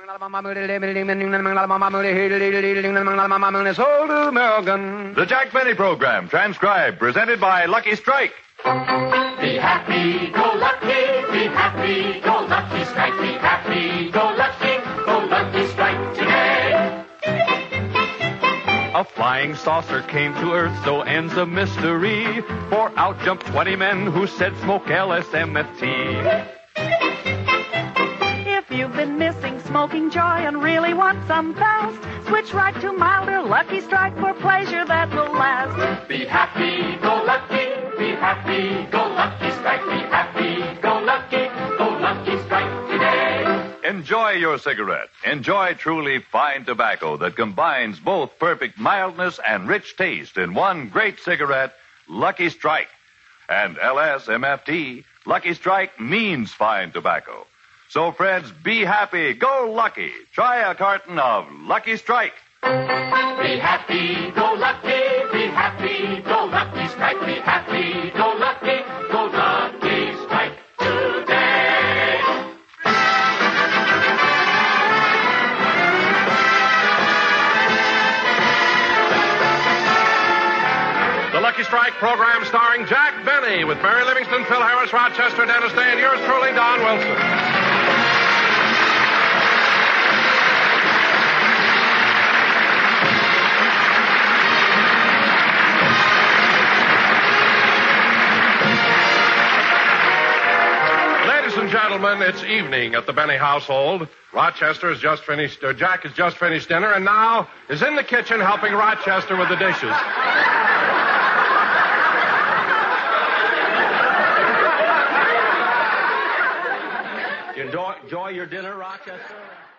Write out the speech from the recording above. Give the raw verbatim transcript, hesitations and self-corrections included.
The Jack Benny Program, transcribed, presented by Lucky Strike. Be happy, go lucky, be happy, go lucky strike, be happy, go lucky, go lucky strike today. A flying saucer came to Earth, so ends a mystery. For out jumped twenty men who said smoke L S M F T. If you've been missing smoking joy and really want some fast, switch right to milder Lucky Strike for pleasure that will last. Be happy, go lucky, be happy, go lucky strike, be happy, go lucky, go lucky strike today. Enjoy your cigarette. Enjoy truly fine tobacco that combines both perfect mildness and rich taste in one great cigarette, Lucky Strike. And L S M F T, Lucky Strike means fine tobacco. So, friends, be happy, go lucky. Try a carton of Lucky Strike. Be happy, go lucky, be happy, go lucky strike, be happy, go lucky, go lucky strike today. The Lucky Strike program starring Jack Benny with Mary Livingston, Phil Harris, Rochester, Dennis Day, and yours truly, Don Wilson. Ladies and gentlemen, it's evening at the Benny household. Rochester has just finished, uh, Jack has just finished dinner, and now is in the kitchen helping Rochester with the dishes. You enjoy, enjoy your dinner, Rochester?